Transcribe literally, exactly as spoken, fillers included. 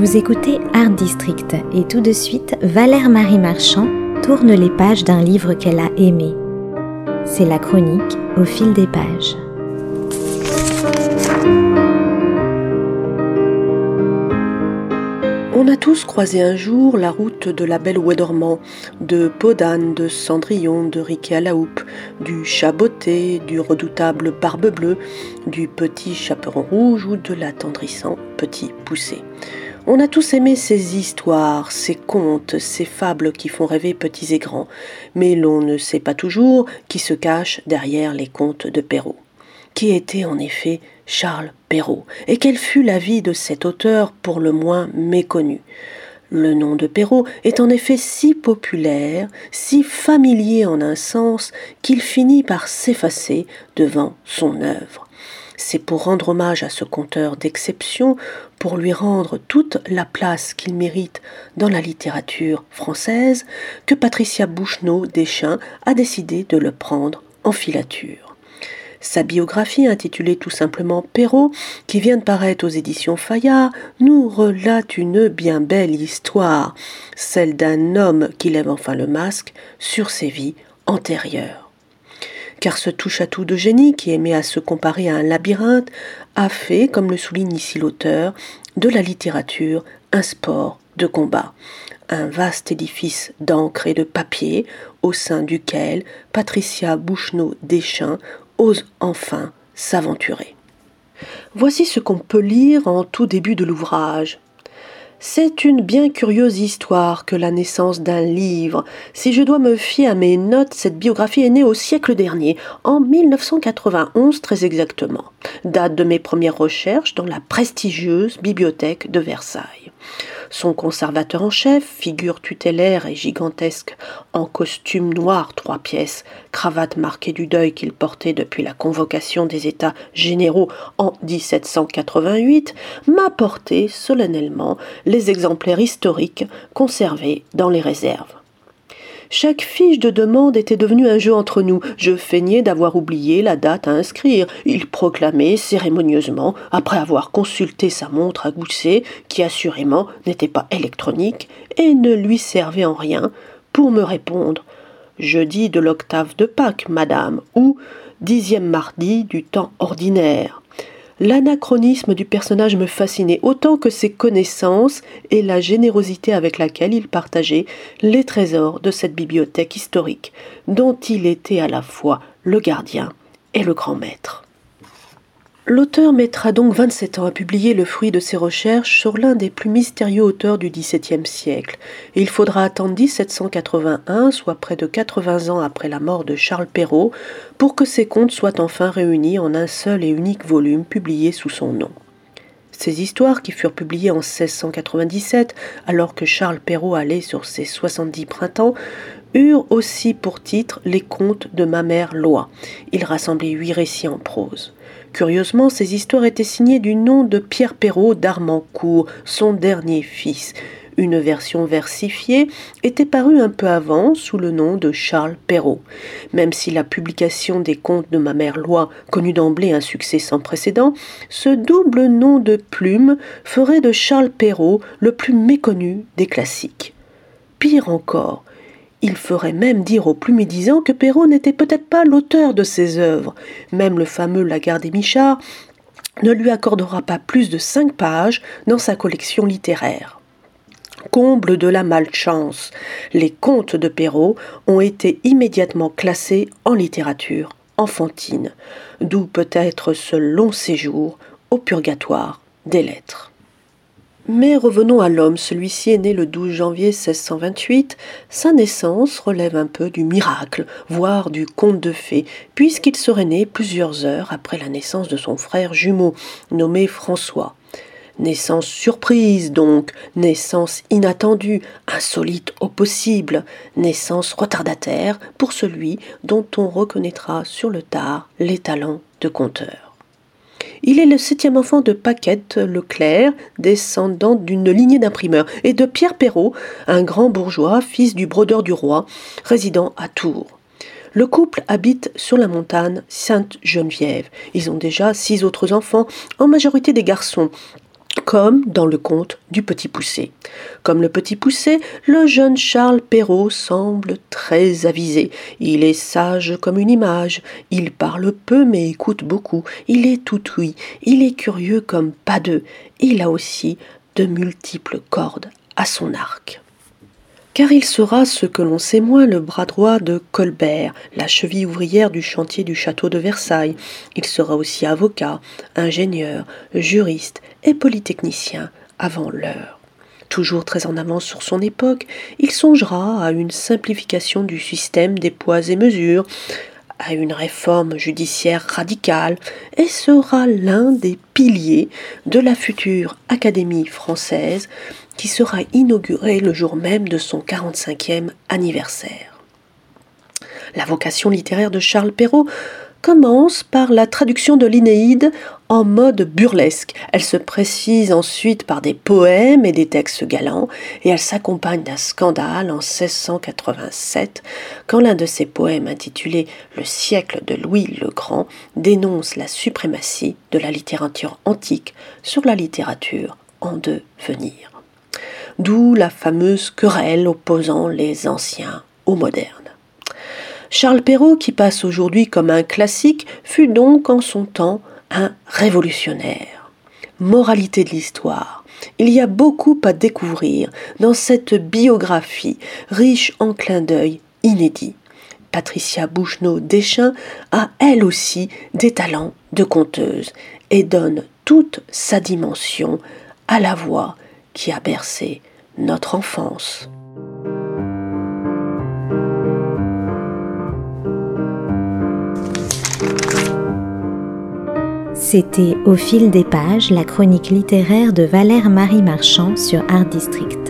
Vous écoutez Art District et tout de suite, Valère Marie Marchand tourne les pages d'un livre qu'elle a aimé. C'est la chronique Au fil des pages. On a tous croisé un jour la route de la belle Ouai-Dormant, de Podane, de Cendrillon, de Riquet à la houppe, du chat botté, du redoutable barbe bleue, du petit chaperon rouge ou de l'attendrissant petit poussé. On a tous aimé ces histoires, ces contes, ces fables qui font rêver petits et grands, mais l'on ne sait pas toujours qui se cache derrière les contes de Perrault. Qui était en effet Charles Perrault, et quelle fut la vie de cet auteur pour le moins méconnu. Le nom de Perrault est en effet si populaire, si familier en un sens, qu'il finit par s'effacer devant son œuvre. C'est pour rendre hommage à ce conteur d'exception, pour lui rendre toute la place qu'il mérite dans la littérature française, que Patricia Bouchenaut-Deschamps a décidé de le prendre en filature. Sa biographie, intitulée tout simplement Perrault, qui vient de paraître aux éditions Fayard, nous relate une bien belle histoire, celle d'un homme qui lève enfin le masque sur ses vies antérieures. Car ce touche-à-tout de génie, qui aimait à se comparer à un labyrinthe, a fait, comme le souligne ici l'auteur, de la littérature un sport de combat. Un vaste édifice d'encre et de papier, au sein duquel Patricia Bouchenaut-Deschamps ose enfin s'aventurer. Voici ce qu'on peut lire en tout début de l'ouvrage. C'est une bien curieuse histoire que la naissance d'un livre. Si je dois me fier à mes notes, cette biographie est née au siècle dernier, en mille neuf cent quatre-vingt-onze très exactement. Date de mes premières recherches dans la prestigieuse bibliothèque de Versailles. Son conservateur en chef, figure tutélaire et gigantesque, en costume noir trois pièces, cravate marquée du deuil qu'il portait depuis la convocation des États généraux en dix-sept cent quatre-vingt-huit, m'a porté solennellement les exemplaires historiques conservés dans les réserves. Chaque fiche de demande était devenue un jeu entre nous. Je feignais d'avoir oublié la date à inscrire. Il proclamait cérémonieusement, après avoir consulté sa montre à gousset, qui assurément n'était pas électronique et ne lui servait en rien, pour me répondre « Jeudi de l'octave de Pâques, madame » ou « Dixième mardi du temps ordinaire ». L'anachronisme du personnage me fascinait autant que ses connaissances et la générosité avec laquelle il partageait les trésors de cette bibliothèque historique, dont il était à la fois le gardien et le grand maître. L'auteur mettra donc vingt-sept ans à publier le fruit de ses recherches sur l'un des plus mystérieux auteurs du dix-septième siècle. Et il faudra attendre dix-sept cent quatre-vingt-un, soit près de quatre-vingts ans après la mort de Charles Perrault, pour que ses contes soient enfin réunis en un seul et unique volume publié sous son nom. Ces histoires, qui furent publiées en seize cent quatre-vingt-dix-sept, alors que Charles Perrault allait sur ses soixante-dix printemps, eurent aussi pour titre Les contes de ma mère Loi. Il rassemblait huit récits en prose. Curieusement, ces histoires étaient signées du nom de Pierre Perrault d'Armancourt, son dernier fils. Une version versifiée était parue un peu avant sous le nom de Charles Perrault. Même si la publication des contes de ma mère Loi connut d'emblée un succès sans précédent, ce double nom de plume ferait de Charles Perrault le plus méconnu des classiques. Pire encore, il ferait même dire aux plus médisants que Perrault n'était peut-être pas l'auteur de ses œuvres. Même le fameux Lagarde et Michard ne lui accordera pas plus de cinq pages dans sa collection littéraire. Comble de la malchance, les contes de Perrault ont été immédiatement classés en littérature enfantine, d'où peut-être ce long séjour au purgatoire des lettres. Mais revenons à l'homme, celui-ci est né le douze janvier seize cent vingt-huit, sa naissance relève un peu du miracle, voire du conte de fées, puisqu'il serait né plusieurs heures après la naissance de son frère jumeau, nommé François. Naissance surprise donc, naissance inattendue, insolite au possible, naissance retardataire pour celui dont on reconnaîtra sur le tard les talents de conteur. Il est le septième enfant de Paquette Leclerc, descendant d'une lignée d'imprimeurs, et de Pierre Perrault, un grand bourgeois, fils du brodeur du roi, résidant à Tours. Le couple habite sur la montagne Sainte-Geneviève. Ils ont déjà six autres enfants, en majorité des garçons. comme dans le conte du Petit Poucet. Comme le Petit Poucet, le jeune Charles Perrault semble très avisé. Il est sage comme une image, il parle peu mais écoute beaucoup, il est tout ouïe, il est curieux comme pas deux, il a aussi de multiples cordes à son arc. Car il sera ce que l'on sait moins le bras droit de Colbert, la cheville ouvrière du chantier du château de Versailles. Il sera aussi avocat, ingénieur, juriste et polytechnicien avant l'heure. Toujours très en avance sur son époque, il songera à une simplification du système des poids et mesures, à une réforme judiciaire radicale et sera l'un des piliers de la future Académie française qui sera inaugurée le jour même de son quarante-cinquième anniversaire. La vocation littéraire de Charles Perrault commence par la traduction de l'Inéide en mode burlesque. Elle se précise ensuite par des poèmes et des textes galants, et elle s'accompagne d'un scandale en seize cent quatre-vingt-sept, quand l'un de ses poèmes intitulé « Le siècle de Louis le Grand » dénonce la suprématie de la littérature antique sur la littérature en devenir. D'où la fameuse querelle opposant les anciens aux modernes. Charles Perrault, qui passe aujourd'hui comme un classique, fut donc en son temps un révolutionnaire. Moralité de l'histoire. Il y a beaucoup à découvrir dans cette biographie riche en clins d'œil inédits. Patricia Bouchenaut-Deschamps a elle aussi des talents de conteuse et donne toute sa dimension à la voix qui a bercé notre enfance. C'était Au fil des pages, la chronique littéraire de Valère Marie Marchand sur Art District.